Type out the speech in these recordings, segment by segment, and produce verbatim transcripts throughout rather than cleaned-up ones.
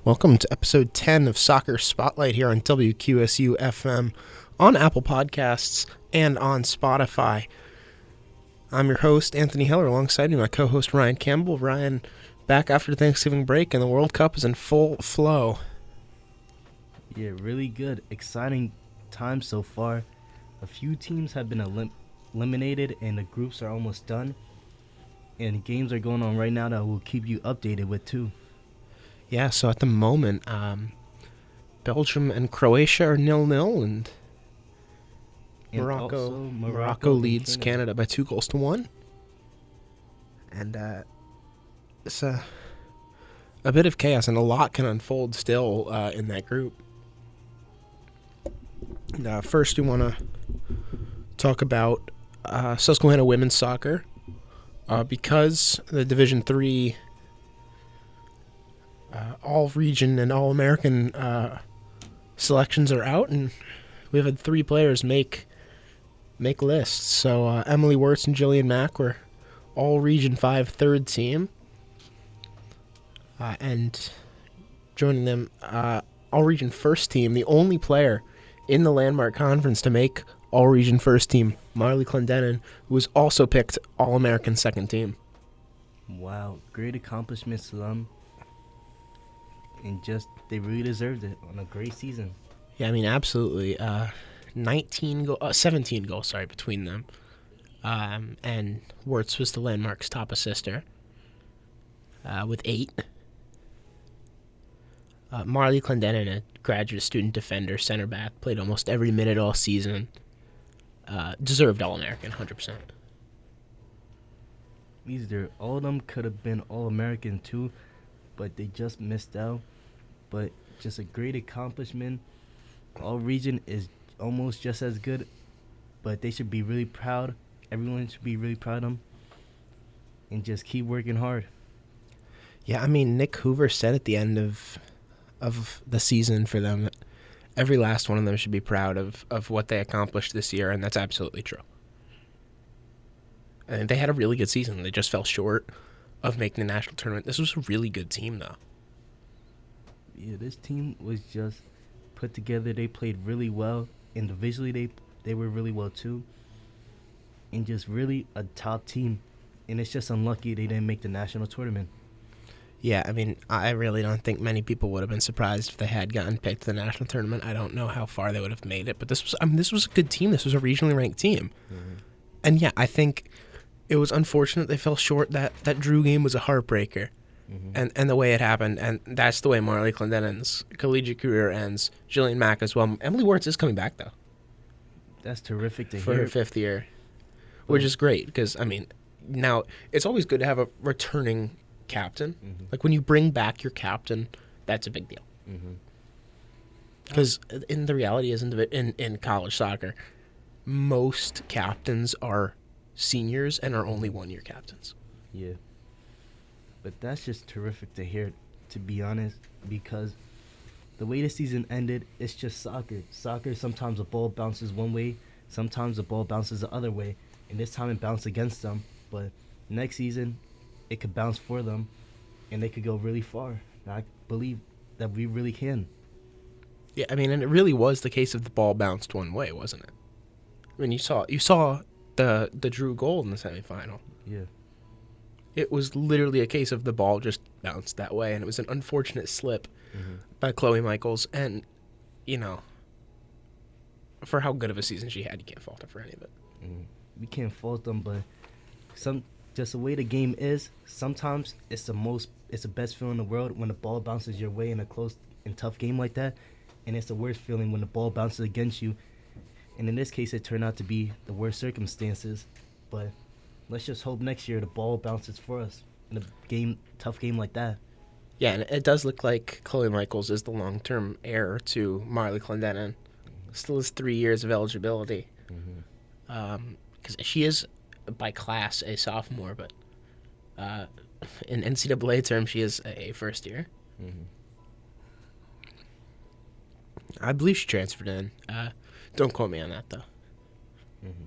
Welcome to episode ten of Soccer Spotlight here on W Q S U F M, on Apple Podcasts, and on Spotify. I'm your host, Anthony Heller, alongside me, my co-host, Ryan Campbell. Ryan, back after the Thanksgiving break, and the World Cup is in full flow. Yeah, really good. Exciting time so far. A few teams have been elim- eliminated, and the groups are almost done. And games are going on right now that we'll keep you updated with, too. Yeah, so at the moment, um, Belgium and Croatia are nil-nil, and, and Morocco, Morocco, Morocco leads Canada. Canada by two goals to one. And uh, it's a, a bit of chaos, and a lot can unfold still uh, in that group. Uh, first, we want to talk about uh, Susquehanna women's soccer. Uh, because the Division three uh, all-region and all-American uh, selections are out, and we've had three players make make lists. So uh, Emily Wirtz and Jillian Mack were all-Region five third team. Uh, and joining them, uh, all-Region first team, the only player in the Landmark Conference to make all-Region first team, Marley Clendenin, who was also picked All-American second team. Wow, great accomplishments to them. And just, they really deserved it on a great season. Yeah, I mean, absolutely. Uh, nineteen go- uh, seventeen goals, sorry, between them. Um, and Wirtz was the Landmark's top assister uh, with eight. Uh, Marley Clendenin, a graduate student defender, center back, played almost every minute all season. Uh, deserved All-American, one hundred percent. Either all of them could have been All-American too, but they just missed out. But just a great accomplishment. All-Region is almost just as good, but they should be really proud. Everyone should be really proud of them. And just keep working hard. Yeah, I mean, Nick Hoover said at the end of of the season for them that every last one of them should be proud of, of what they accomplished this year, and that's absolutely true. And they had a really good season. They just fell short of making the national tournament. This was a really good team, though. Yeah, this team was just put together. They played really well. Individually, they they were really well, too. And just really a top team. And it's just unlucky they didn't make the national tournament. Yeah, I mean, I really don't think many people would have been surprised if they had gotten picked to the national tournament. I don't know how far they would have made it, but this was I mean, this was a good team. This was a regionally ranked team. Mm-hmm. And yeah, I think it was unfortunate they fell short. That that Drew game was a heartbreaker. Mm-hmm. And and the way it happened, and that's the way Marley Clendenin's collegiate career ends. Jillian Mack as well. Emily Wirtz is coming back, though. That's terrific to for hear. For her fifth year, which is great, because, I mean, now it's always good to have a returning captain. Mm-hmm. Like, when you bring back your captain, that's a big deal. Because mm-hmm. in the reality is, in, in, in college soccer, most captains are seniors and are only one-year captains. Yeah. But that's just terrific to hear, to be honest, because the way the season ended, it's just soccer. Soccer, sometimes the ball bounces one way, sometimes the ball bounces the other way, and this time it bounced against them. But next season, it could bounce for them, and they could go really far. And I believe that we really can. Yeah, I mean, and it really was the case of the ball bounced one way, wasn't it? I mean, you saw you saw the the Drew goal in the semifinal. Yeah. It was literally a case of the ball just bounced that way, and it was an unfortunate slip mm-hmm. by Chloe Michaels. And, you know, for how good of a season she had, you can't fault her for any of it. Mm-hmm. We can't fault them, but some just the way the game is, sometimes it's the most, it's the best feeling in the world when the ball bounces your way in a close and tough game like that, and it's the worst feeling when the ball bounces against you. And in this case, it turned out to be the worst circumstances, but let's just hope next year the ball bounces for us in a game, tough game like that. Yeah, and it does look like Chloe Michaels is the long-term heir to Marley Clendenin. Mm-hmm. Still has three years of eligibility. Mm-hmm. Um, because she is, by class, a sophomore, but uh, in N C double A terms, she is a first year. Mm-hmm. I believe she transferred in. Uh, don't quote me on that, though. Mm-hmm.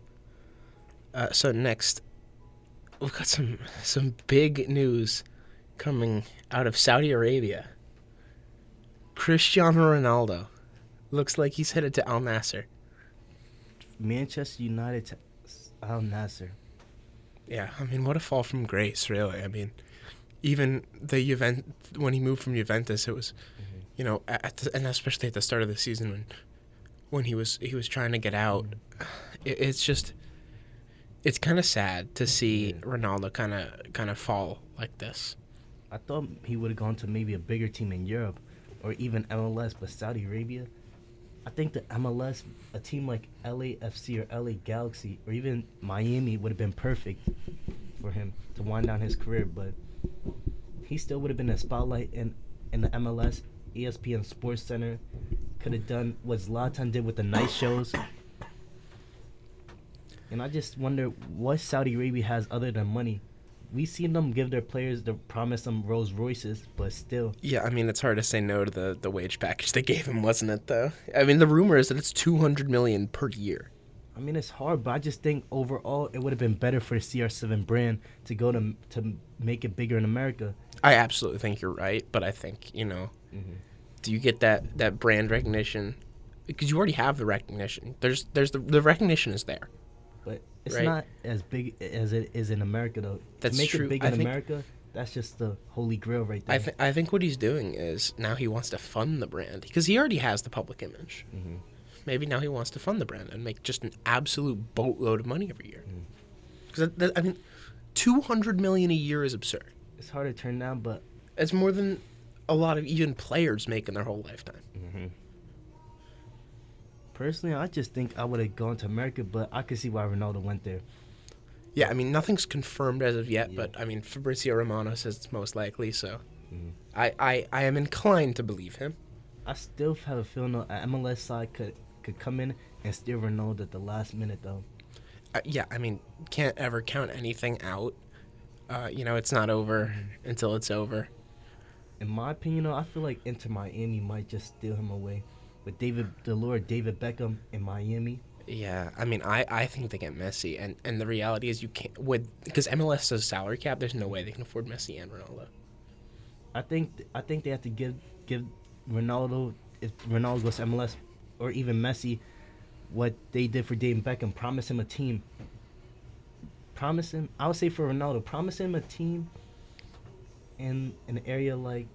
Uh, so next, we've got some some big news coming out of Saudi Arabia. Cristiano Ronaldo looks like he's headed to Al Nassr. Manchester United to Al Nassr. Yeah, I mean, what a fall from grace, really. I mean, even the Juventus, when he moved from Juventus, it was, mm-hmm. you know, at the, and especially at the start of the season when when he was he was trying to get out. Mm-hmm. It, it's just, it's kind of sad to see yeah. Ronaldo kind of kind of fall like this. I thought he would have gone to maybe a bigger team in Europe or even M L S, but Saudi Arabia, I think the M L S, a team like L A F C or L A Galaxy or even Miami would have been perfect for him to wind down his career, but he still would have been a spotlight in, in the M L S. E S P N Sports Center could have done what Zlatan did with the night shows. And I just wonder what Saudi Arabia has other than money. We seen them give their players, the promise them Rolls Royces, but still. Yeah, I mean, it's hard to say no to the, the wage package they gave him, wasn't it, though? I mean, the rumor is that it's two hundred million dollars per year. I mean, it's hard, but I just think overall it would have been better for the C R seven brand to go to to make it bigger in America. I absolutely think you're right, but I think, you know, mm-hmm. do you get that, that brand recognition? Because you already have the recognition. There's there's the, the recognition is there. But it's right? not as big as it is in America, though. That's to make true. it big I in think, America, that's just the holy grail right there. I, th- I think what he's doing is now he wants to fund the brand because he already has the public image. Mm-hmm. Maybe now he wants to fund the brand and make just an absolute boatload of money every year. Because mm. I mean, two hundred million dollars a year is absurd. It's hard to turn down, but it's more than a lot of even players make in their whole lifetime. Mm-hmm. Personally, I just think I would have gone to America, but I could see why Ronaldo went there. Yeah, I mean, nothing's confirmed as of yet, yeah. but, I mean, Fabrizio Romano says it's most likely, so mm-hmm. I, I, I am inclined to believe him. I still have a feeling an M L S side could, could come in and steal Ronaldo at the last minute, though. Uh, yeah, I mean, can't ever count anything out. Uh, you know, it's not over mm-hmm. until it's over. In my opinion, though, I feel like Inter Miami might just steal him away. With David, the Lord David Beckham in Miami. Yeah, I mean, I, I think they get Messi, and, and the reality is you can't with because M L S does salary cap. There's no way they can afford Messi and Ronaldo. I think I think they have to give give Ronaldo if Ronaldo goes to M L S or even Messi what they did for David Beckham. Promise him a team. Promise him. I would say for Ronaldo, promise him a team in an area like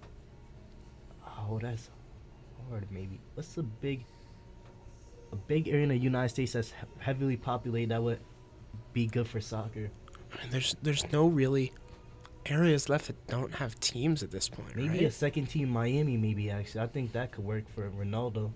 oh that's. Maybe what's a big a big area in the United States that's heavily populated that would be good for soccer? I mean, there's there's no really areas left that don't have teams at this point. Maybe right? a second team, Miami. Maybe actually, I think that could work for Ronaldo.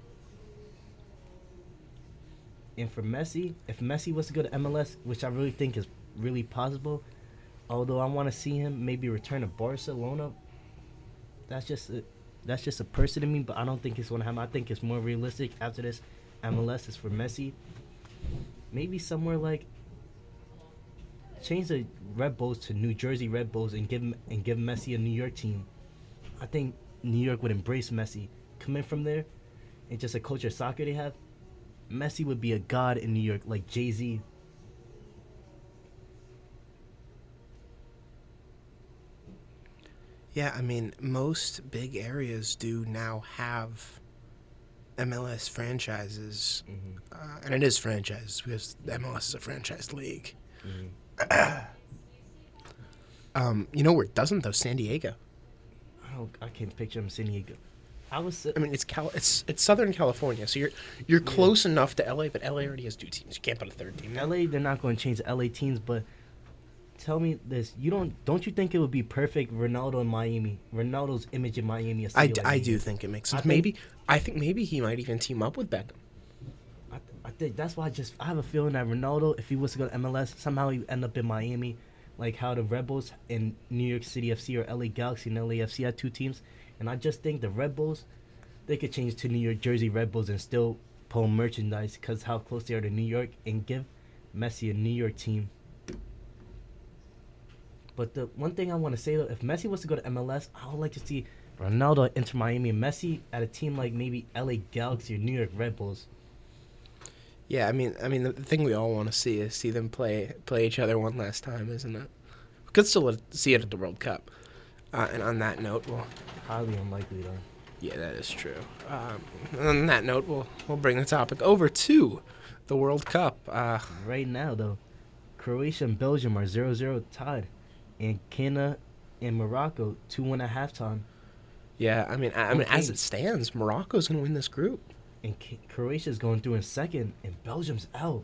And for Messi, if Messi was to go to M L S, which I really think is really possible, although I want to see him maybe return to Barcelona. That's just a, that's just a person to me, but I don't think it's going to happen. I think it's more realistic after this. M L S is for Messi. Maybe somewhere like change the Red Bulls to New Jersey Red Bulls and give and give Messi a New York team. I think New York would embrace Messi. Coming from there, and just a culture of soccer they have, Messi would be a god in New York, like Jay-Z. Yeah, I mean, most big areas do now have M L S franchises, mm-hmm. uh, and it is franchises because the M L S is a franchise league. Mm-hmm. um, you know where it doesn't though? San Diego. I don't. I can't picture him San Diego. I was. Uh, I mean, it's Cal. It's it's Southern California, so you're you're yeah. close enough to L A, but L A already has two teams. You can't put a third team. L A, they're not going to change the L A teams, but tell me this: you don't don't you think it would be perfect Ronaldo in Miami? Ronaldo's image in Miami. I, d- I do think it makes sense. I maybe think, I think maybe he might even team up with Beckham. I th- I think that's why I just I have a feeling that Ronaldo, if he was to go to M L S, somehow he would end up in Miami, like how the Red Bulls in New York City F C or L A Galaxy and L A F C had two teams, and I just think the Red Bulls, they could change to New York Jersey Red Bulls and still pull merchandise because how close they are to New York, and give Messi a New York team. But the one thing I want to say, though, if Messi was to go to M L S, I would like to see Ronaldo enter Miami and Messi at a team like maybe L A Galaxy or New York Red Bulls. Yeah, I mean, I mean, the thing we all want to see is see them play play each other one last time, isn't it? We could still see it at the World Cup. Uh, and on that note, we'll Highly unlikely, though. yeah, that is true. Um, on that note, we'll we'll bring the topic over to the World Cup. Uh, Right now, though, Croatia and Belgium are zero zero tied, and Canada and Morocco two one at halftime. yeah, I mean, I, I mean, as Okay. it stands, Morocco's gonna win this group. And Ca- Croatia's going through in second, and Belgium's out.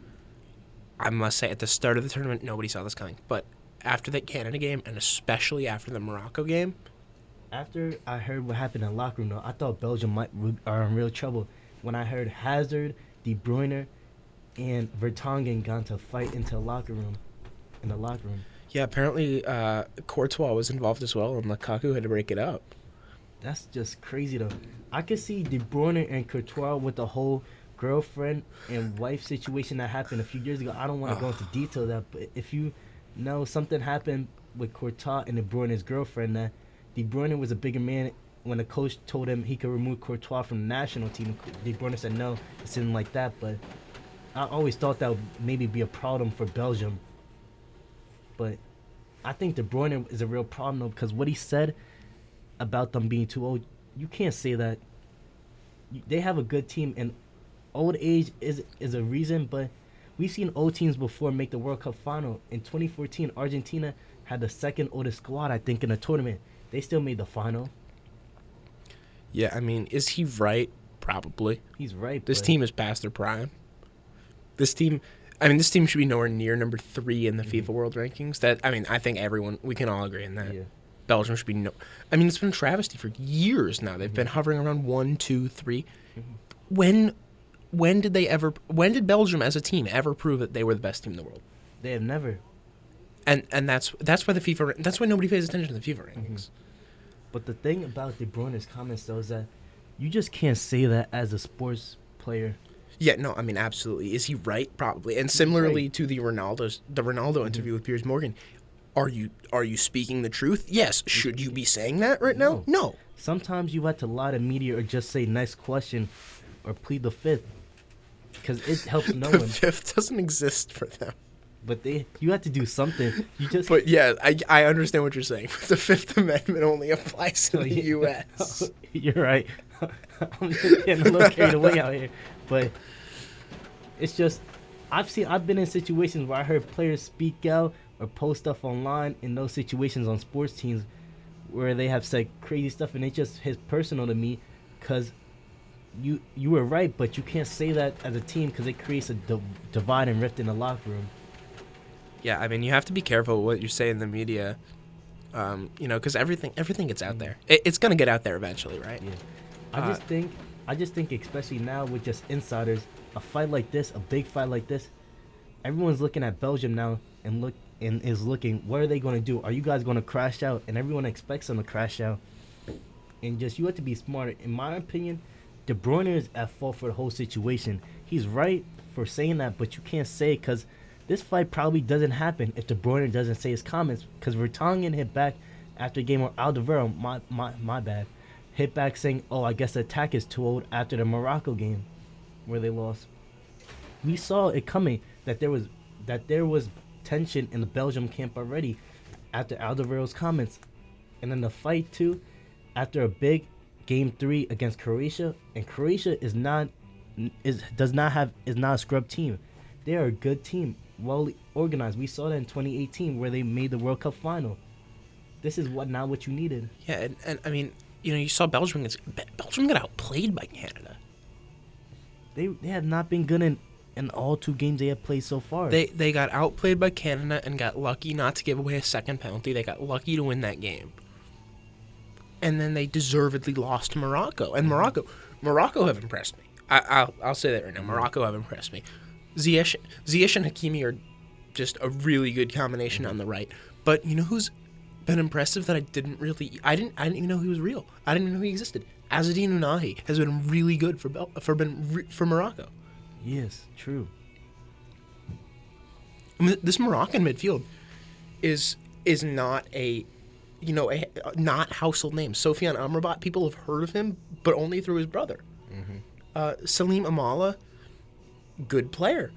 I must say, at the start of the tournament, nobody saw this coming. But after that Canada game, and especially after the Morocco game, After I heard what happened in the locker room, though, I thought Belgium might re- are in real trouble. When I heard Hazard, De Bruyne, and Vertonghen got to fight into the locker room, in the locker room. yeah, apparently uh, Courtois was involved as well, and Lukaku had to break it up. That's just crazy, though. I could see De Bruyne and Courtois with the whole girlfriend and wife situation that happened a few years ago. I don't want to go into detail of that, but if you know something happened with Courtois and De Bruyne's girlfriend, that De Bruyne was a bigger man when the coach told him he could remove Courtois from the national team. De Bruyne said no, it's something like that. But I always thought that would maybe be a problem for Belgium. But I think De Bruyne is a real problem, though, because what he said about them being too old, you can't say that. You- They have a good team, and old age is is a reason, but we've seen old teams before make the World Cup final. In twenty fourteen, Argentina had the second oldest squad, I think, in the tournament. They still made the final. Yeah, I mean, is he right? Probably. He's right. This but team is past their prime. This team, I mean, this team should be nowhere near number three in the FIFA World Rankings. That I mean, I think everyone, we can all agree on that. Yeah. Belgium should be no. I mean, it's been a travesty for years now. They've been hovering around one, two, three. When, when did they ever? When did Belgium as a team ever prove that they were the best team in the world? They have never. And and that's that's why the FIFA. That's why nobody pays attention to the FIFA rankings. But the thing about De Bruyne's comments, though, is that you just can't say that as a sports player. Yeah, no, I mean, absolutely. Is he right? Probably. And similarly right. to the Ronaldo's the Ronaldo interview with Piers Morgan, are you are you speaking the truth? Yes. Should you be saying that right now? No. Sometimes you have to lie to media or just say next question or plead the fifth because it helps no The one. fifth doesn't exist for them. But they, you have to do something. You just But yeah, I, I understand what you're saying. The Fifth Amendment only applies in Oh, the yeah. U S You're right. I'm just getting a little carried away out here, but it's just I've seen I've been in situations where I heard players speak out or post stuff online in those situations on sports teams where they have said crazy stuff, and it just hits personal to me because you you were right, but you can't say that as a team because it creates a di- divide and rift in the locker room. Yeah, I mean, you have to be careful what you say in the media, um, you know, because everything everything gets out there. It, it's gonna get out there eventually, right? Yeah. I Uh, just think I just think especially now with just insiders, a fight like this, a big fight like this, everyone's looking at Belgium now and look and is looking, what are they going to do? Are you guys going to crash out? And everyone expects them to crash out. And just you have to be smarter. In my opinion, De Bruyne is at fault for the whole situation. He's right for saying that, but you can't say because this fight probably doesn't happen if De Bruyne doesn't say his comments. Because Vertonghen hit back after a game where Alderweireld, my my my bad, hit back saying, "Oh, I guess the attack is too old." After the Morocco game, where they lost, we saw it coming that there was that there was tension in the Belgium camp already after Alderweireld's comments, and then the fight too, after a big game three against Croatia, and Croatia is not is does not have is not a scrub team. They are a good team, well organized. We saw that in twenty eighteen where they made the World Cup final. This is what not what you needed. Yeah, and, and I mean, you know, you saw Belgium gets, Belgium got outplayed by Canada. They they have not been good in, in all two games they have played so far. They they got outplayed by Canada and got lucky not to give away a second penalty. They got lucky to win that game. And then they deservedly lost to Morocco. And Morocco, Morocco have impressed me. I, I'll I'll say that right now. Morocco have impressed me. Ziyech, Ziyech and Hakimi are just a really good combination on the right. But you know who's been impressive that I didn't really I didn't I didn't even know he was real. I didn't even know he existed. Azzedine Ounahi has been really good for Bel- for been re- for Morocco. yes, true. I mean, this Moroccan midfield is is not a, you know, a, not household name. Sofiane Amrabat, people have heard of him, but only through his brother. Uh, Salim Amala, good player,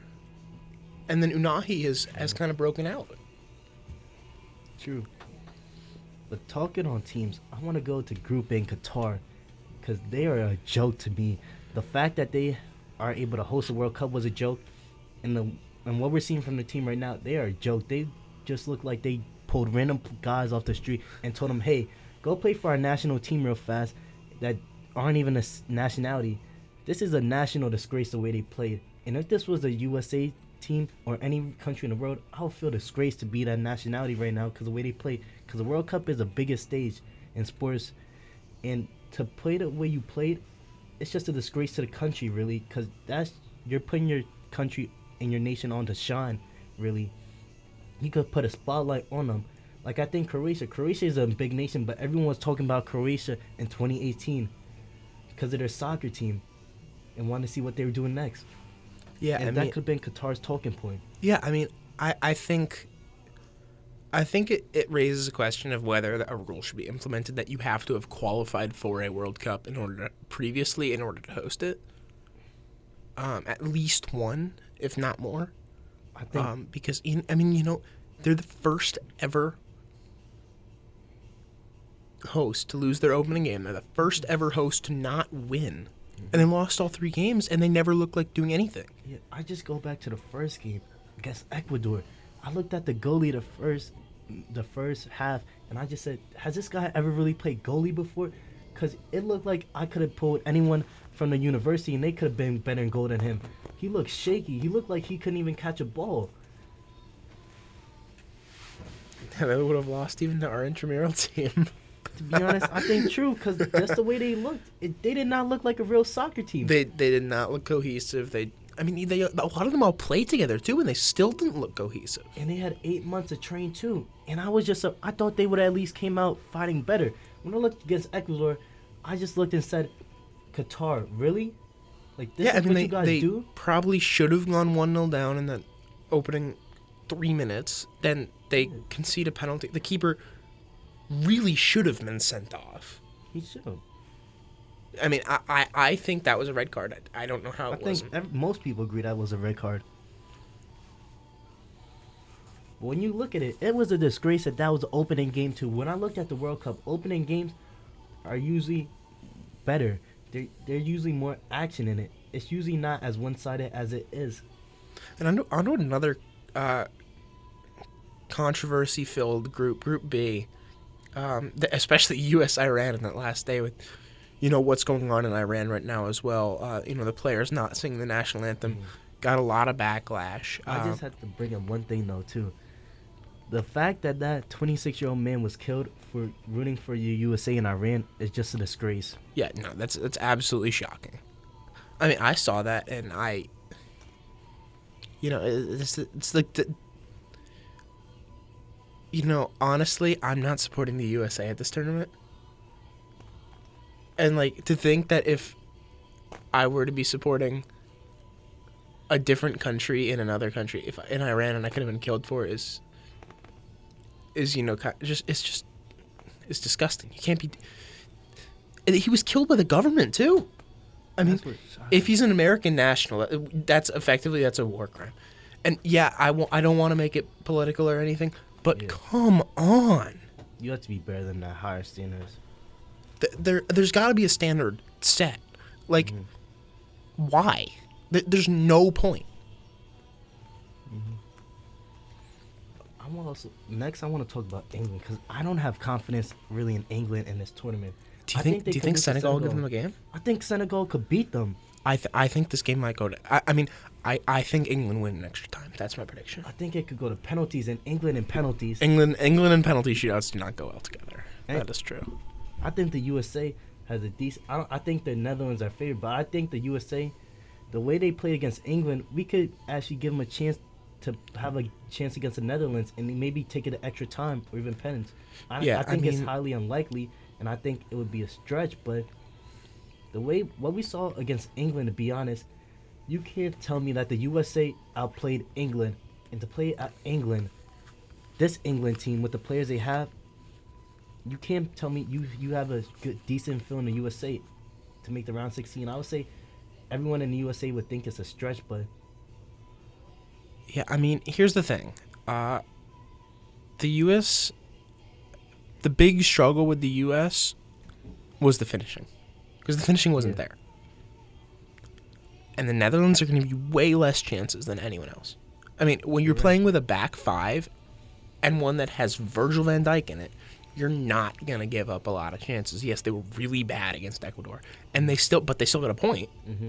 and then Ounahi has has kind of broken out. True. But talking on teams, I want to go to Group A in Qatar because they are a joke to me. The fact that they are able to host a World Cup was a joke, and the and what we're seeing from the team right now, they are a joke. They just look like they pulled random guys off the street and told them, "Hey, go play for our national team real fast." That aren't even a s- nationality. This is a national disgrace the way they played. And if this was the U S A team or any country in the world, I would feel disgraced to be that nationality right now because the way they play. Because the World Cup is the biggest stage in sports, and to play the way you played, it's just a disgrace to the country, really. Because that's you're putting your country and your nation on to shine, really. You could put a spotlight on them. Like I think Croatia, Croatia is a big nation, but everyone was talking about Croatia in twenty eighteen because of their soccer team, and wanted to see what they were doing next. Yeah, and I that mean, could have been Qatar's talking point. yeah, I mean, I, I think, I think it, it raises a question of whether a rule should be implemented that you have to have qualified for a World Cup in order to, previously in order to host it. Um, at least one, if not more. I think Um, because in, I mean, you know, they're the first ever host to lose their opening game. They're the first ever host to not win. And they lost all three games, and they never looked like doing anything. yeah, I just go back to the first game against Ecuador. I looked at the goalie the first, the first half, and I just said, "Has this guy ever really played goalie before?" Because it looked like I could have pulled anyone from the university, and they could have been better in goal than him. He looked shaky. He looked like he couldn't even catch a ball. And they would have lost even to our intramural team. To be honest, I think true because just the way they looked, it, they did not look like a real soccer team. They they did not look cohesive. They, I mean, they a lot of them all played together too, and they still didn't look cohesive. And they had eight months to train too. And I was just, uh, I thought they would at least came out fighting better. When I looked against Ecuador, I just looked and said, Qatar, really? Like this Yeah, I is mean, what they, you guys they do? probably should have gone one nil down in that opening three minutes. Then they concede a penalty. The keeper really should have been sent off. He should have. I mean, I, I, I think that was a red card. I, I don't know how I it think wasn't. ev- most people agree that was a red card. But when you look at it, it was a disgrace that that was the opening game too. When I looked at the World Cup, opening games are usually better. They're, they're usually more action in it. It's usually not as one-sided as it is. And I know, I know another uh, controversy-filled group, Group B, um, th- especially U S Iran in that last day with, you know, what's going on in Iran right now as well. Uh, you know, the players not singing the national anthem got a lot of backlash. I Um, just had to bring up one thing though too. The fact that that twenty-six-year-old man was killed for rooting for the U S A in Iran is just a disgrace. yeah, no, that's that's absolutely shocking. I mean, I saw that and I, you know, it- it's it's like the. You know, honestly, I'm not supporting the U S A at this tournament. And, like, to think that if I were to be supporting a different country in another country, if in Iran, and I could have been killed for it, is, is you know, ki- just it's just, it's disgusting. You can't be... and he was killed by the government, too. I mean, That's what shocked if me. he's an American national, that- that's effectively, that's a war crime. And, yeah, I, won't, I don't want to make it political or anything, but Yeah. come on. You have to be better than that, higher standards. Th- There, there's got to be a standard set. Like, Mhm. why? Th- There's no point. I want also next. I want to talk about England because I don't have confidence really in England in this tournament. Do you I think? they do you could think lose to Senegal will give them a game? I think Senegal could beat them. I th- I think this game might go to. I, I mean, I, I think England win in extra time. That's my prediction. I think it could go to penalties, and England in penalties. England England and penalty shootouts do not go well together. And- That is true. I think the U S A has a decent. I, don't, I think the Netherlands are favored, but I think the U S A, the way they play against England, we could actually give them a chance to have a chance against the Netherlands and maybe take it an extra time or even penalties. I, Yeah, I I think it's mean- highly unlikely, and I think it would be a stretch. But the way what we saw against England, to be honest, you can't tell me that the U S A outplayed England, and to play at England, this England team with the players they have. You can't tell me you you have a good decent feel in the U S A to make the round sixteen. I would say everyone in the U S A would think it's a stretch, but Yeah, I mean, here's the thing. Uh, the U S the big struggle with the U S was the finishing, because the finishing wasn't Yeah. there. And the Netherlands are going to be way less chances than anyone else. I mean, when you're You're right. playing with a back five and one that has Virgil van Dijk in it, you're not going to give up a lot of chances. Yes, they were really bad against Ecuador, and they still, but they still got a point. Mm-hmm.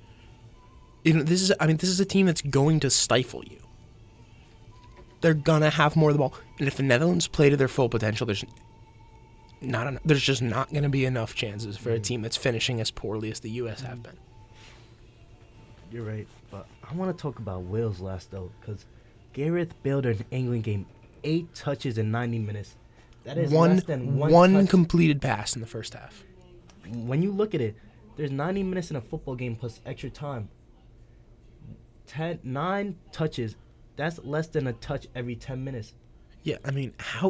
You know, this is, I mean, this is a team that's going to stifle you. They're gonna have more of the ball, and if the Netherlands play to their full potential, there's not, en- there's just not going to be enough chances for a team that's finishing as poorly as the U S have been. You're right, but I want to talk about Wales last though, because Gareth Bale during the England game, eight touches in ninety minutes. That is One, less than one, one touch. completed pass in the first half. When you look at it, there's ninety minutes in a football game plus extra time. Ten, nine touches. That's less than a touch every ten minutes. Yeah, I mean, how...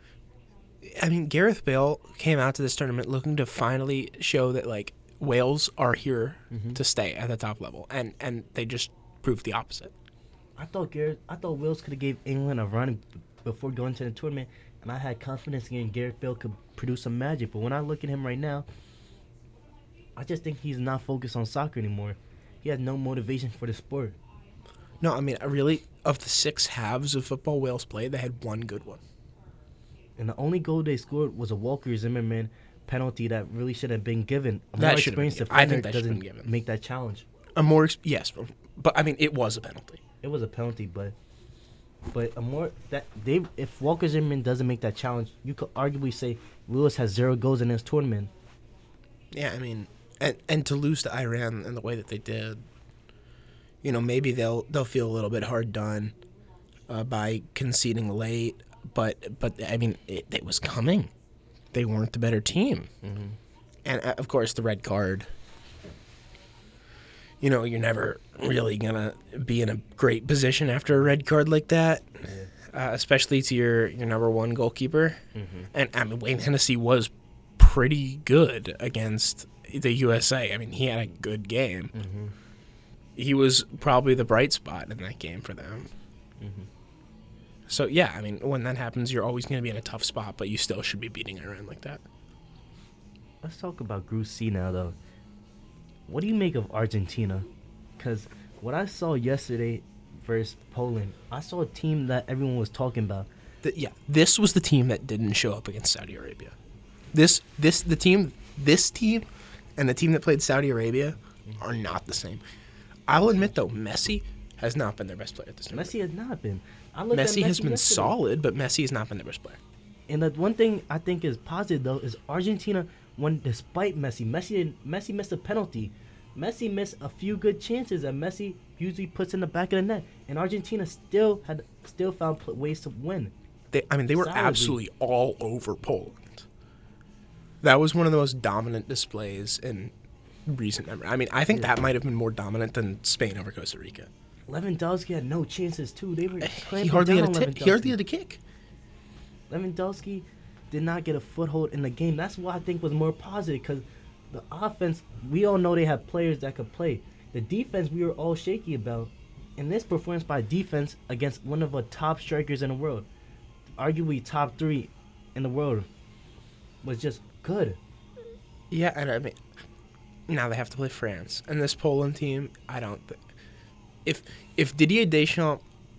I mean, Gareth Bale came out to this tournament looking to finally show that, like, Wales are here Mhm. to stay at the top level, and, and they just proved the opposite. I thought Gareth, I thought Wales could have gave England a run b- before going to the tournament, and I had confidence in Gareth Bale could produce some magic. But when I look at him right now, I just think he's not focused on soccer anymore. He has no motivation for the sport. No, I mean, I really, of the six halves of football Wales played, they had one good one. And the only goal they scored was a Walker Zimmerman penalty that really should have been given. A That more should have been experienced given. I think defender that should have doesn't been given. make that challenge. A more, ex- yes, but I mean, it was a penalty. It was a penalty, but but a more that they if Walker Zimmerman doesn't make that challenge, you could arguably say Lewis has zero goals in this tournament. Yeah, I mean, and and to lose to Iran in the way that they did, you know, maybe they'll they'll feel a little bit hard done uh, by conceding late, but but I mean, it, it was coming. They weren't the better team, Mm-hmm. and uh, of course the red card. You know, you're never really gonna be in a great position after a red card like that, uh, especially to your, your number one goalkeeper. Mm-hmm. And I mean, Wayne Hennessy was pretty good against the U S A. I mean, he had a good game. Mm-hmm. He was probably the bright spot in that game for them. Mm-hmm. So yeah, I mean, when that happens, you're always going to be in a tough spot, but you still should be beating Iran like that. Let's talk about Group C now, though. What do you make of Argentina? Because what I saw yesterday versus Poland, I saw a team that everyone was talking about. The, yeah, this was the team that didn't show up against Saudi Arabia. This this the team this team and the team that played Saudi Arabia are not the same. I'll admit though, Messi has not been their best player at this tournament. Messi has not been. I looked at Messi has been yesterday. solid, but Messi has not been their best player. And the one thing I think is positive though is Argentina won despite Messi. Messi Messi missed a penalty. Messi missed a few good chances that Messi usually puts in the back of the net, and Argentina still had still found pl- ways to win. They, I mean, they were Solidly. absolutely all over Poland. That was one of the most dominant displays in recent memory. I mean, I think that might have been more dominant than Spain over Costa Rica. Lewandowski had no chances too. They were He clamping hardly down had a on t- he hardly Lewandowski. had a kick. Lewandowski did not get a foothold in the game. That's what I think was more positive because the offense, we all know they have players that could play. The defense, we were all shaky about. And this performance by defense against one of the top strikers in the world, arguably top three in the world, was just good. Yeah, and I mean, now they have to play France, and this Poland team, I don't. Th- if if Didier Deschamps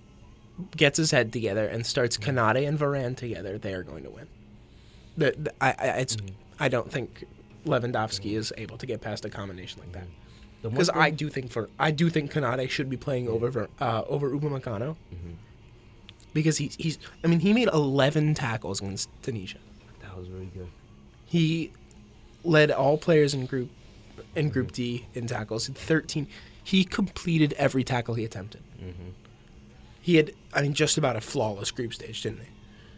gets his head together and starts Kanate and Varane together, they are going to win. The, the, I I, it's, Mhm. I don't think Lewandowski is able to get past a combination like that. The one Because I thing- do think for I do think Kanate should be playing over Ver- uh, over Upamecano. Mhm. Because he's he's I mean he made eleven tackles against Tunisia. That was really good. He led all players in group in Group D in tackles. thirteen. He completed every tackle he attempted. Mm-hmm. He had I mean just about a flawless group stage, didn't he?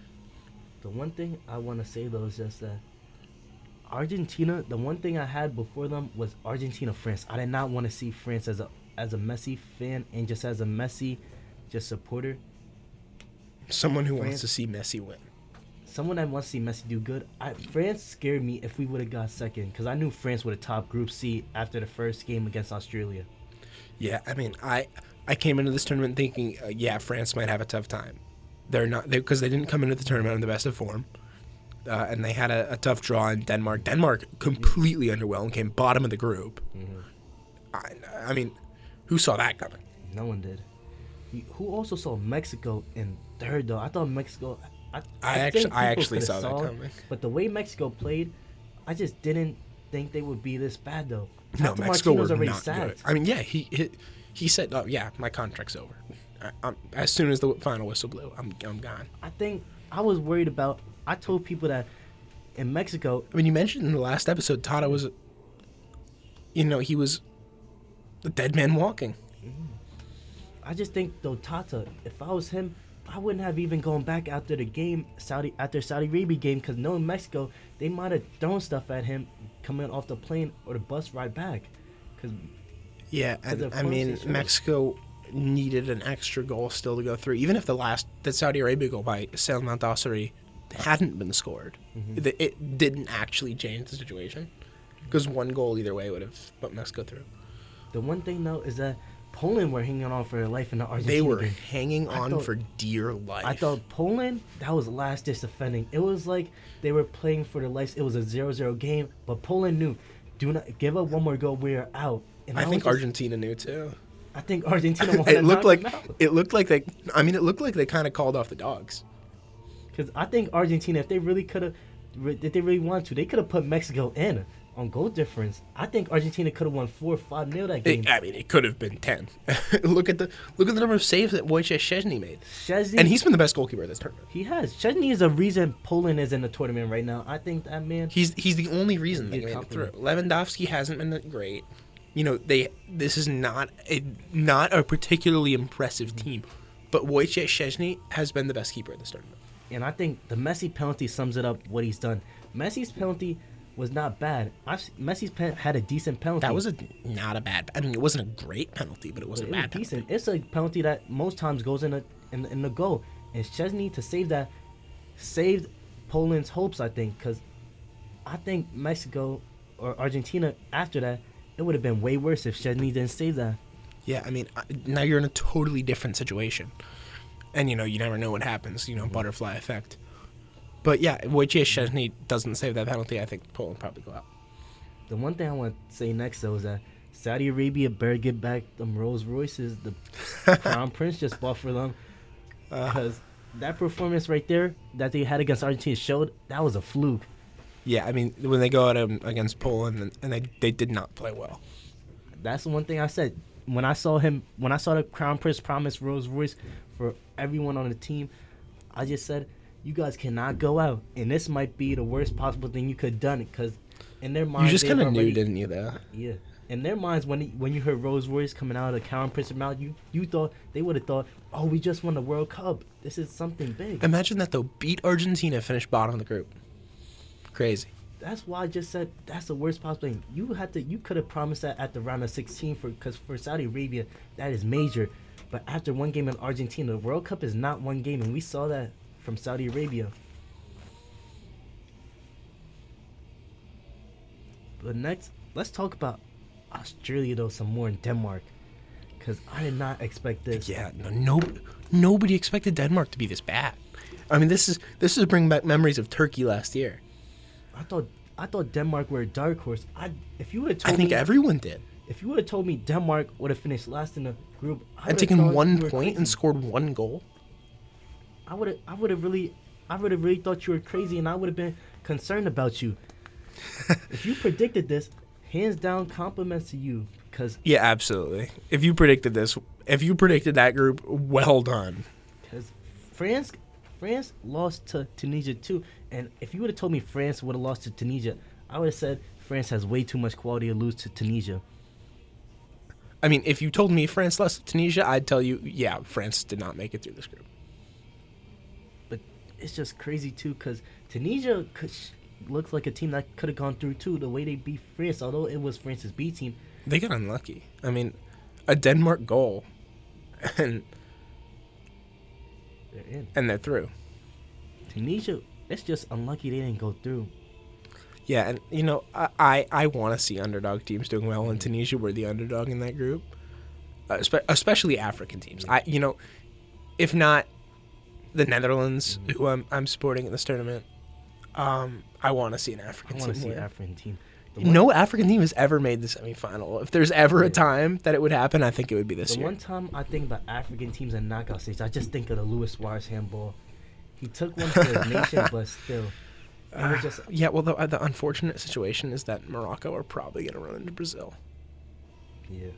The one thing I want to say though is just that Argentina. The one thing I had before them was Argentina France. I did not want to see France as a as a Messi fan and just as a Messi just supporter. Someone who France- wants to see Messi win. Someone that wants to see Messi do good. I, France scared me if we would have got second because I knew France would have topped Group C after the first game against Australia. Yeah, I mean I I came into this tournament thinking uh, yeah France might have a tough time. They're not because they, they didn't come into the tournament in the best of form. uh, and they had a, a tough draw in Denmark. Denmark completely underwhelmed, came bottom of the group. Mm-hmm. I, I mean, who saw that coming? No one did. Who also saw Mexico in third though? I thought Mexico. I, I, I actually, I actually saw that coming. But the way Mexico played, I just didn't think they would be this bad though. No, After Mexico Martino's were already not sacked. good. I mean, yeah, he he, he said, "Oh yeah, my contract's over." I, I'm, as soon as the final whistle blew, I'm I'm gone. I think I was worried about. I told people that in Mexico. I mean, you mentioned in the last episode, Tata was, you know, he was the dead man walking. I just think though, Tata, if I was him, I wouldn't have even gone back after the game, Saudi after Saudi Arabia game, because knowing Mexico, they might have thrown stuff at him coming off the plane or the bus ride back. Cause yeah, and of I mean, course they should. Mexico needed an extra goal still to go through, even if the last the Saudi Arabia goal by Salman Dossari hadn't been scored. Mm-hmm. It, it didn't actually change the situation, because one goal either way would have put Mexico through. The one thing though is that Poland were hanging on for their life in the Argentina They were game. hanging I on thought- for dear life. I thought Poland, that was last ditch defending. It was like they were playing for their lives. It was a zero zero game, but Poland knew, do not give up one more goal, we are out. And I was think just- Argentina knew too. I think Argentina wanted It looked to knock like them out. it looked like they. I mean, it looked like they kind of called off the dogs. Because I think Argentina, if they really could have, if they really wanted to, they could have put Mexico in on goal difference. I think Argentina could have won four or five nil that game. It, I mean, it could have been ten. look at the look at the number of saves that Wojciech Szczesny made, Szczesny, and he's been the best goalkeeper of this tournament. he has. Szczesny is the reason Poland is in the tournament right now. I think that man. He's he's the only reason they Good made it through. compliment. Lewandowski hasn't been that great. You know, they this is not a not a particularly impressive team, but Wojciech Szczesny has been the best keeper of this tournament. And I think the Messi penalty sums it up what he's done. Messi's penalty was not bad. I've, se- Messi's pen had a decent penalty. That was a not a bad. I mean, it wasn't a great penalty, but it But wasn't it a was bad penalty. decent. It's a penalty that most times goes in the in, the- in the goal. And Szczesny to save that saved Poland's hopes, I think, because I think Mexico or Argentina after that, it would have been way worse if Szczesny didn't save that. Yeah, I mean, I- now you're in a totally different situation, and you know you never know what happens. You know, butterfly effect. But yeah, Wojciech Szczesny doesn't save that penalty. I think Poland probably go out. The one thing I want to say next though is that Saudi Arabia better get back them Rolls Royces the Crown Prince just bought for them, Uh, because that performance right there that they had against Argentina showed that was a fluke. yeah, I mean, when they go out um, against Poland, and, and they they did not play well. That's the one thing I said when I saw him when I saw the Crown Prince promise Rolls Royce for everyone on the team. I just said, you guys cannot go out, and this might be the worst possible thing you could have done, because in their minds You just they've kind of knew, already- didn't you? Though. Yeah. In their minds, when when you heard Rolls Royce coming out of the Crown Prince mouth, you you thought they would have thought, oh, we just won the World Cup. This is something big. Imagine that though. Beat Argentina, finish bottom of the group. Crazy. That's why I just said that's the worst possible thing. You had to, you could have promised that at the round of sixteen for, because for Saudi Arabia that is major, but after one game in Argentina, the World Cup is not one game, and we saw that from Saudi Arabia. But next, let's talk about Australia though some more in Denmark, because I did not expect this. Yeah, no, no, nobody expected Denmark to be this bad. I mean, this is this is bringing back memories of Turkey last year. I thought I thought Denmark were a dark horse. I if you would have told I think me everyone did. if you would have told me Denmark would have finished last in the group, I I'd would've taken thought one you were point and crazy. scored one goal. I would have I would have really I would have really thought you were crazy, and I would have been concerned about you. If you predicted this, hands down compliments to you, because Yeah, absolutely. If you predicted this, if you predicted that group, well done. because France France lost to Tunisia too, and if you would have told me France would have lost to Tunisia, I would have said France has way too much quality to lose to Tunisia. I mean, if you told me France lost to Tunisia, I'd tell you, yeah, France did not make it through this group. But it's just crazy too, because Tunisia could, looks like a team that could have gone through too. The way they beat France, although it was France's B team, They got unlucky. I mean, a Denmark goal, and they're in. and they're through. Tunisia, it's just unlucky they didn't go through. Yeah, and you know, I I, I want to see underdog teams doing well, and Tunisia were the underdog in that group, uh, spe- especially African teams. I you know, if not the Netherlands, who I'm I'm supporting in this tournament, Um, I want to see an I African want to team see win. an African team. The one, No African team has ever made the semifinal. If there's ever a Yeah. time that it would happen, I think it would be this the year. one time I think about African teams in knockout stage, I just think of the Luis Suarez handball. He took one for his nation, but still, it was just Yeah, well, the, uh, the unfortunate situation is that Morocco are probably going to run into Brazil. yeah.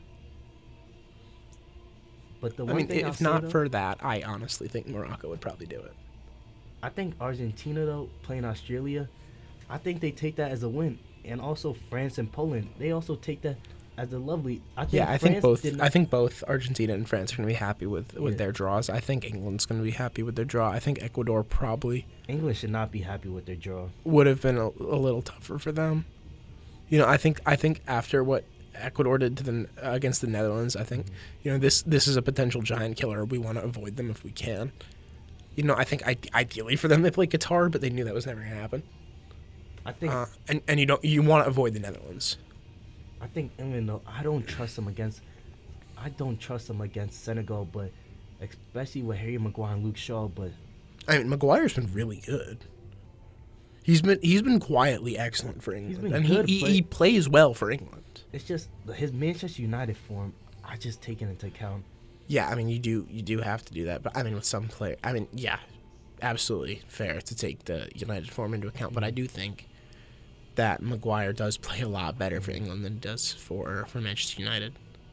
But the I one mean, thing I'll if say, not though, for that, I honestly think Morocco would probably do it. I think Argentina though playing Australia, I think they take that as a win, and also France and Poland, they also take that as a lovely. I think Yeah, I France think both. did I not- think both Argentina and France are going to be happy with, with Yeah. their draws. I think England's going to be happy with their draw. I think Ecuador probably England should not be happy with their draw. would have been a, a little tougher for them. You know, I think I think after what Ecuador did to the uh, against the Netherlands, I think you know this this is a potential giant killer. We want to avoid them if we can. You know, I think I, ideally for them they play Qatar, but they knew that was never going to happen. I think Uh, and and you don't you want to avoid the Netherlands. I think England though, I don't trust them against. I don't trust them against Senegal, but especially with Harry Maguire and Luke Shaw. But I mean, Maguire's been really good. He's been he's been quietly excellent for England, been and good, he, he but- he plays well for England. it's just the- his Manchester United form. I just take it into account. Yeah, I mean, you do you do have to do that, but I mean, with some player, I mean, yeah, absolutely fair to take the United form into account. But I do think that Maguire does play a lot better for England than he does for for Manchester United.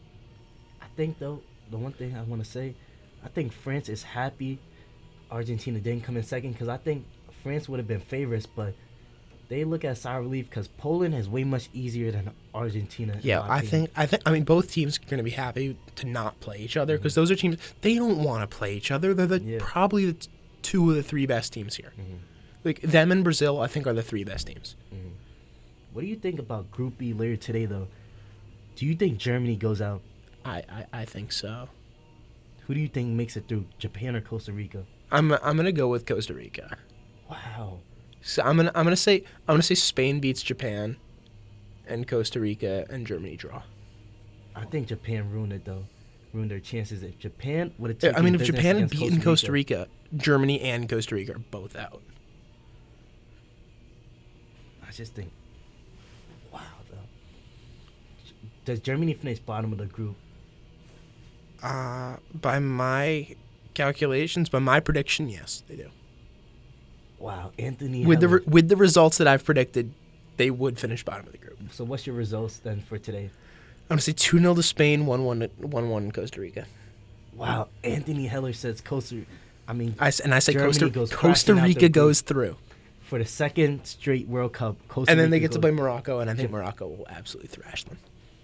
I think though, the one thing I want to say, I think France is happy Argentina didn't come in second, because I think France would have been favorites, but they look at sigh of relief because Poland is way much easier than Argentina. in Yeah, my I opinion. think I think I mean both teams are going to be happy to not play each other because those are teams they don't want to play each other. They're the Yeah. probably the t- two of the three best teams here. Mhm. Like them and Brazil, I think are the three best teams. What do you think about Group B later today, though? Do you think Germany goes out? I, I, I think so. Who do you think makes it through, Japan or Costa Rica? I'm I'm gonna go with Costa Rica. Wow. So I'm gonna I'm gonna say I'm gonna say Spain beats Japan, and Costa Rica and Germany draw. I think Japan ruined it, though. Ruined their chances. If Japan would have Yeah, taken I mean, if business Japan had against beaten Costa Rica, Germany and Costa Rica are both out. I just think, wow, though. Does Germany finish bottom of the group? Uh, by my calculations, by my prediction, yes, they do. Wow, Anthony. With the Heller. re- with the results that I've predicted, they would finish bottom of the group. So what's your results then for today? I'm gonna say two nil to Spain, one one one one Costa Rica. Wow, Anthony Heller says Costa. I mean, I s- and I say Germany Costa goes Costa crashing out Rica their goes through, for the second straight World Cup, Costa and then they Rica get to goes- play Morocco, and I think Jap- Morocco will absolutely thrash them.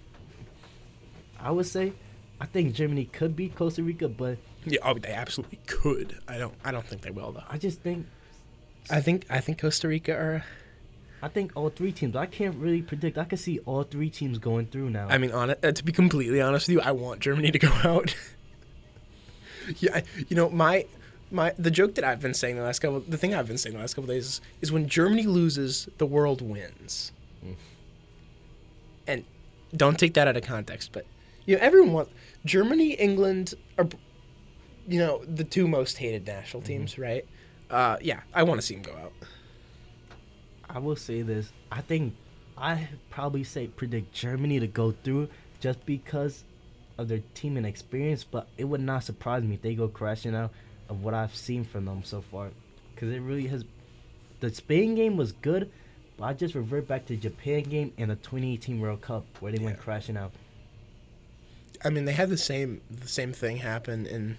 I would say, I think Germany could beat Costa Rica, but Yeah, oh, they absolutely could. I don't I don't think they will though. I just think, I think I think Costa Rica are. I think all three teams. I can't really predict. I can see all three teams going through now. I mean, on it, uh, to be completely honest with you, I want Germany to go out. yeah, I- you know my my the joke that I've been saying the last couple, the thing I've been saying the last couple days is, is when Germany loses, the world wins. Mm. And don't take that out of context, but you know everyone wants Germany, England are, you know, the two most hated national teams, right? Uh, yeah, I want to see them go out. I will say this. I think I probably say predict Germany to go through just because of their team and experience, but it would not surprise me if they go crashing out of what I've seen from them so far. Because it really has. The Spain game was good, but I just revert back to the Japan game and the twenty eighteen World Cup where they went Yeah. crashing out. I mean, they had the same the same thing happen in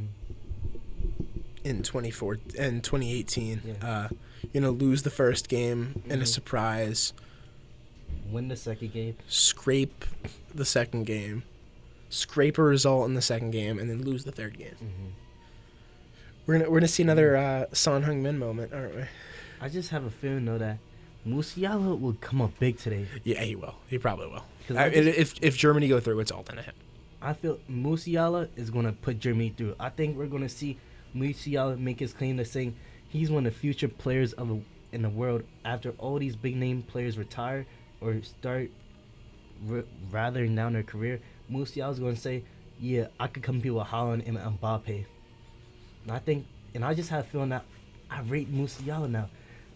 in twenty four in twenty eighteen. Yeah. Uh, you know, lose the first game in a Mhm. surprise, Win the second game. scrape the second game, scrape a result in the second game, and then lose the third game. Mm-hmm. We're gonna we're gonna see another uh, Son Heung-min moment, aren't we? I just have a feeling though that Musiala will come up big today. Yeah, he will. He probably will. 'Cause I, I just- if if Germany go through, it's all gonna hit. I feel Musiala is going to put Germany through. I think we're going to see Musiala make his claim to saying he's one of the future players of the, in the world after all these big name players retire or start r- rattling down their career. Musiala's going to say, yeah, I could compete with Haaland and Mbappe. And I think, and I just have a feeling that I rate Musiala now.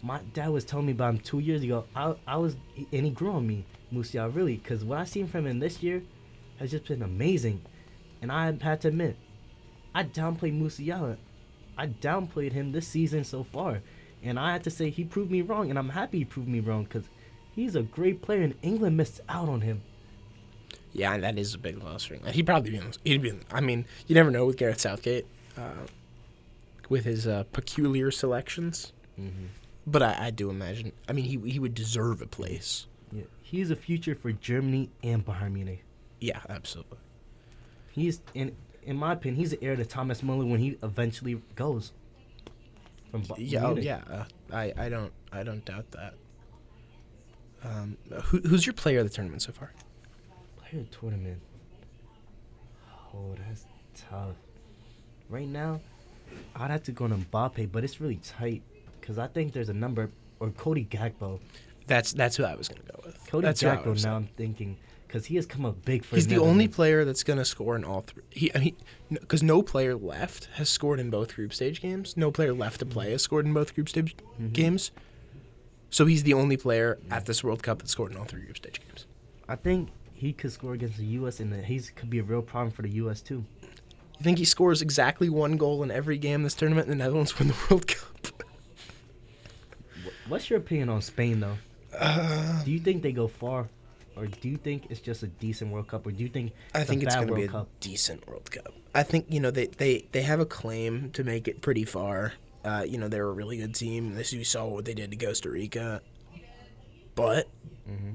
my dad was telling me about him two years ago. I I was and he grew on me, Musiala, really, because what I seen from him this year has just been amazing, and I had to admit, I downplayed Musiala. I downplayed him this season so far, and I had to say he proved me wrong, and I'm happy he proved me wrong because he's a great player, and England missed out on him. Yeah, and that is a big loss for England. He'd probably be. In, he'd be. In, I mean, you never know with Gareth Southgate, uh, with his uh, peculiar selections. Mm-hmm. But I, I do imagine. I mean, he he would deserve a place. Yeah, he's a future for Germany and Bayern Munich. Yeah, absolutely. He's in in my opinion, he's the heir to Thomas Muller when he eventually goes. From Bayern Yeah, oh, Munich. yeah. Uh, I I don't I don't doubt that. Um, who who's your player of the tournament so far? Player tournament. Oh, that's tough. Right now, I'd have to go to Mbappe, but it's really tight because I think there's a number or Cody Gakpo. That's that's who I was gonna go with. Cody that's who I Gakpo. was Now saying. I'm thinking because he has come up big for. He's the only Netherlands. player that's gonna score in all three. He, I mean, because no player left has scored in both group stage games. No player left to play has scored in both group stage Mhm. games. So he's the only player at this World Cup that scored in all three group stage games. I think he could score against the U S and he could be a real problem for the U S too. You think he scores exactly one goal in every game this tournament, and the Netherlands win the World Cup? Wh- What's your opinion on Spain though? Uh, Do you think they go far, or do you think it's just a decent World Cup, or do you think I it's think a it's bad going to be World a Cup? decent World Cup. I think, you know, they, they, they have a claim to make it pretty far. Uh, you know, they're a really good team. This you saw what they did to Costa Rica. But Mm-hmm.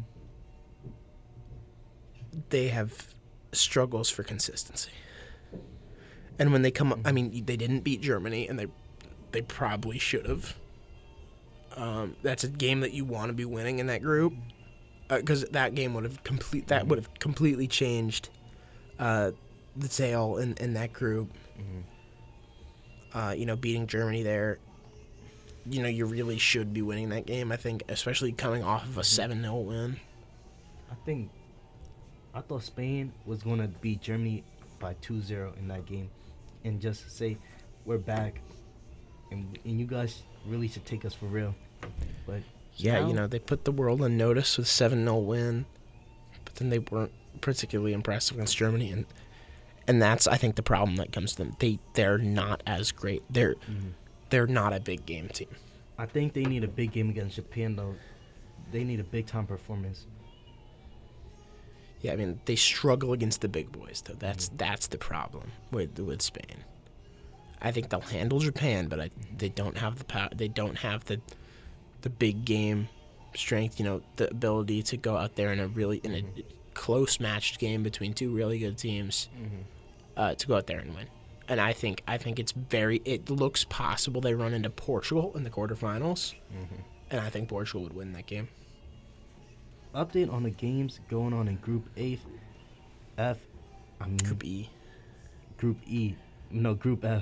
they have struggles for consistency. And when they come up, I mean, they didn't beat Germany, and they they probably should have. Um, that's a game that you want to be winning in that group, because that game would have complete that would have completely changed uh, the tale in, in that group. Mm-hmm. Uh, you know, beating Germany there, you know, you really should be winning that game. I think, especially coming off of a seven nil win. I think I thought Spain was going to beat Germany by two zero in that game and just say we're back and and you guys really should take us for real. But Yeah, now- you know, they put the world on notice with seven nil win, but then they weren't particularly impressive against Germany, and and that's, I think, the problem that comes to them. They they're not as great. They're Mhm. they're not a big game team. I think they need a big game against Japan though. They need a big time performance. Yeah, I mean, they struggle against the big boys, though. That's that's the problem with with Spain. I think they'll handle Japan, but I, they don't have the power. They don't have the the big game strength. You know, the ability to go out there in a really in a close matched game between two really good teams, uh, to go out there and win. And I think I think it's very. It looks possible they run into Portugal in the quarterfinals, and I think Portugal would win that game. Update on the games going on in Group A, F, I mean Group E. Group E, no Group F.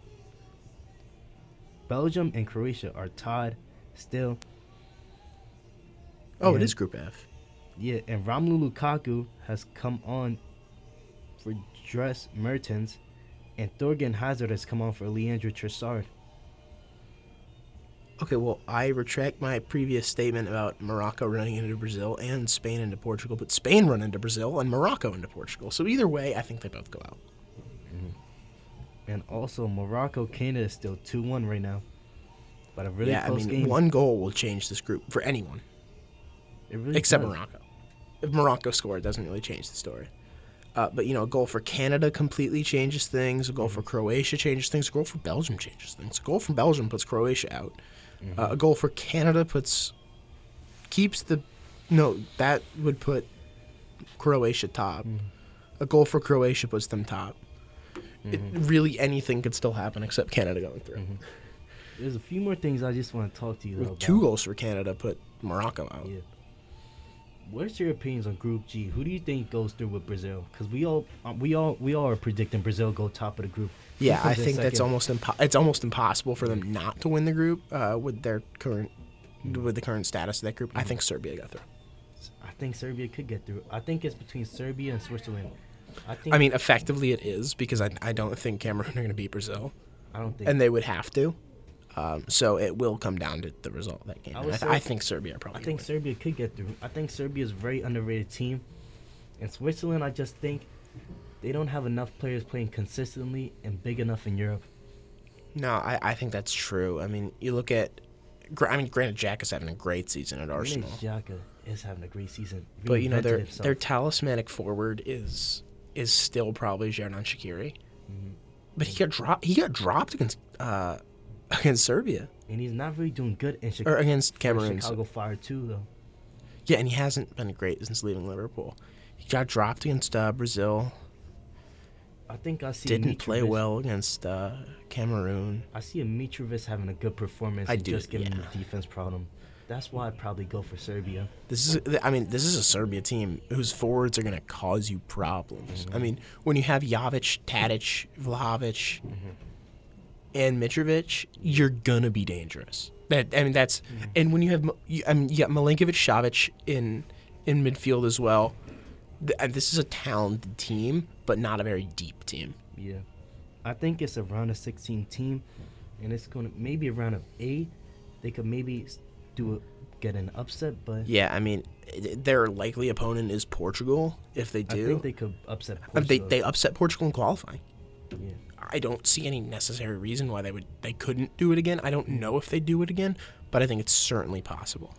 Belgium and Croatia are tied still. Oh, it And- is Group F. Yeah, and Romelu Lukaku has come on for Dries Mertens, and Thorgan Hazard has come on for Leandro Trossard. Okay, well, I retract my previous statement about Morocco running into Brazil and Spain into Portugal, but Spain run into Brazil and Morocco into Portugal. So either way, I think they both go out. And also, Morocco Canada is still two one right now. But a really yeah, I close mean, game. one goal will change this group for anyone, It really except does. Morocco. If Morocco scored, it doesn't really change the story. Uh, but, you know, a goal for Canada completely changes things. A goal for Croatia changes things. A goal for Belgium changes things. A goal from Belgium puts Croatia out. Uh, a goal for Canada puts keeps the no that would put Croatia top. A goal for Croatia puts them top. It, really, anything could still happen except Canada going through. There's a few more things I just want to talk to you With about. two goals for Canada put Morocco out. Yeah. What's your opinions on Group G? Who do you think goes through with Brazil? Because we all, uh, we all, we all are predicting Brazil go top of the group. Who Yeah, I comes in think that's second? almost impo- it's almost impossible for them not to win the group uh, with their current with the current status of that group. I think Serbia got through. I think Serbia could get through. I think it's between Serbia and Switzerland. I think. I mean, effectively it is because I, I don't think Cameroon are going to beat Brazil, I don't think. and they would have to. Um, so it will come down to the result of that game. I I, would th- say- I think Serbia are I probably. think gonna Serbia could get through. I think Serbia is a very underrated team. And Switzerland, I just think they don't have enough players playing consistently and big enough in Europe. win. No, I, I think that's true. I mean, you look at. Gra- I mean, granted, Jack is having a great season at Arsenal, Granit Xhaka is having a great season. but you know Reinvented their himself. their talismanic forward is is still probably Xherdan Shaqiri, Mhm. but he got dropped. He got dropped against uh, against Serbia And he's not really doing good in or Chicago. against Cameroon. Chicago Fire too, though. Yeah, and he hasn't been great since leaving Liverpool. He got dropped against uh, Brazil. I think I see. Didn't play Mitrovic- well against uh, Cameroon. I see a Mitrovic having a good performance. I and do, just giving yeah. the defense problem. That's why I'd probably go for Serbia. This is, I mean, this is a Serbia team whose forwards are going to cause you problems. I mean, when you have Jovic, Tadic, Vlahovic, and Mitrovic, you're gonna be dangerous. That I mean, that's and when you have, you, I mean, you got Milinkovic, Savic in in midfield as well. Th- and This is a talented team, but not a very deep team. Yeah, I think it's a round of sixteen team, and it's gonna maybe a round of eight. They could maybe s- do a, get an upset, but Yeah, I mean, i- their likely opponent is Portugal. If they I do, think they could upset I mean, they Portugal. they upset Portugal in qualifying. yeah. I don't see any necessary reason why they would they couldn't do it again. I don't know if they do it again, but I think it's certainly possible.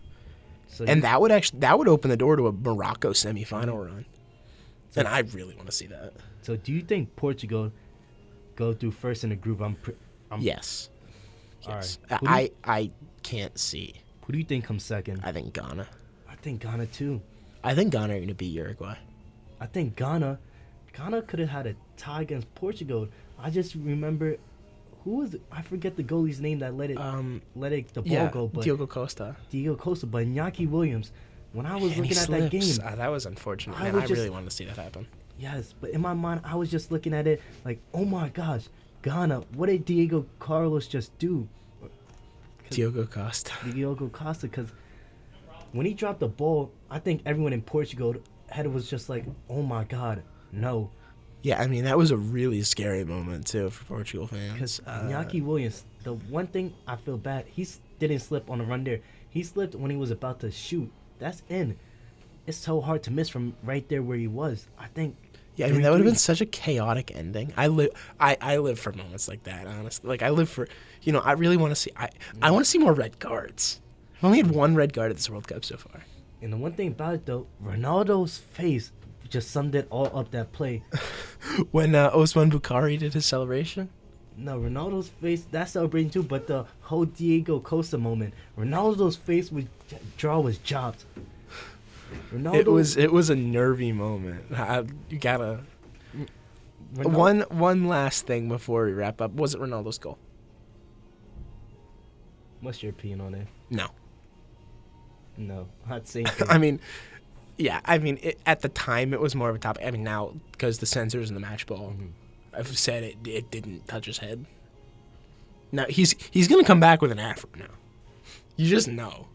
So And you- that would actually that would open the door to a Morocco semifinal run. And I really want to see that. So do you think Portugal go through first in the group? I'm. Pre- I'm Yes. All Yes. right. Who do you- I I can't see. Who do you think comes second? I think Ghana. I think Ghana too. I think Ghana are going to beat Uruguay. I think Ghana, Ghana could have had a tie against Portugal. I just remember, who was it? I forget the goalie's name that let it Um let it the ball yeah, go, but Diogo Costa. Diego Costa, but Iñaki Williams. When I was And he looking at that game, slips. Uh, that was unfortunate. I Man, was I just- really wanted to see that happen. yes, but in my mind, I was just looking at it like, oh my gosh, Ghana, what did Diego Carlos just do? 'Cause- Diogo Costa. Diogo Costa, because when he dropped the ball, I think everyone in Portugal head was just like, oh my god, no. Yeah, I mean that was a really scary moment too for Portugal fans. Because Uh, Iñaki Williams, the one thing I feel bad, he s- didn't slip on the run there. He slipped when he was about to shoot. That's in. It's so hard to miss from right there where he was. I think. Yeah, I mean that would have three been such a chaotic ending. I live, I, I live for moments like that. Honestly, like I live for, you know, I really want to see. I, I want to see more red cards. I've only had one red card at this World Cup so far. And the one thing about it though, Ronaldo's face just summed it all up. That play. When uh, Osman Bukhari did his celebration. No, Ronaldo's face, that's celebrating too. But the whole Diego Costa moment, Ronaldo's face was jaw was dropped. Ronaldo, It was it was a nervy moment. I, you gotta Ronaldo- one one last thing before we wrap up. Was it Ronaldo's goal? What's your opinion on it? No. No, not saying. thing. I mean, yeah. I mean, it, at the time it was more of a topic. I mean, now because the sensors in the match ball, Mhm. I've said it. It didn't touch his head. Now he's he's gonna come back with an afro now. You just know.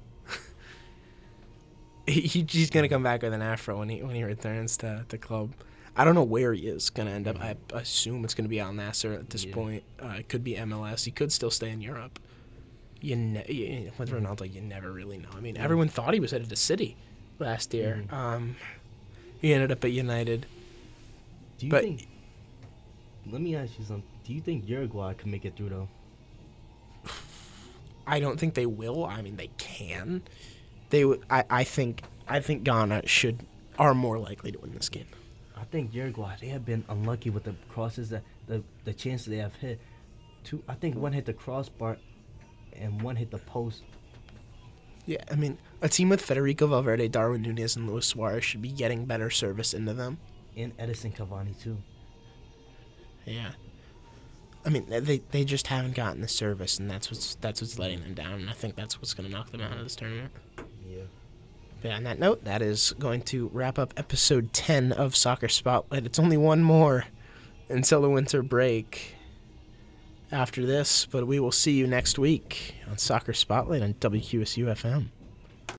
he, he he's gonna come back with an afro when he when he returns to the club. I don't know where he is gonna end up. I assume it's gonna be Al Nassr at this Yeah. point. Uh, it could be M L S. He could still stay in Europe. You, ne- you with Ronaldo, you never really know. I mean, everyone thought he was headed to City last year. Mhm. Um, he ended up at United. Do you But- think? Let me ask you something. Do you think Uruguay can make it through though? I don't think they will. I mean, they can. They would. I, I think. I think Ghana should are more likely to win this game. I think Uruguay, they have been unlucky with the crosses that the the chances they have hit. Two, I think one hit the crossbar, and one hit the post. Yeah, I mean, a team with Federico Valverde, Darwin Núñez, and Luis Suarez should be getting better service into them. And Edison Cavani too. Yeah. I mean, they they just haven't gotten the service, and that's what's that's what's letting them down. And I think that's what's going to knock them out of this tournament. Yeah. But on that note, that is going to wrap up episode ten of Soccer Spotlight. It's only one more until the winter break after this, but we will see you next week on Soccer Spotlight on W Q S U F M.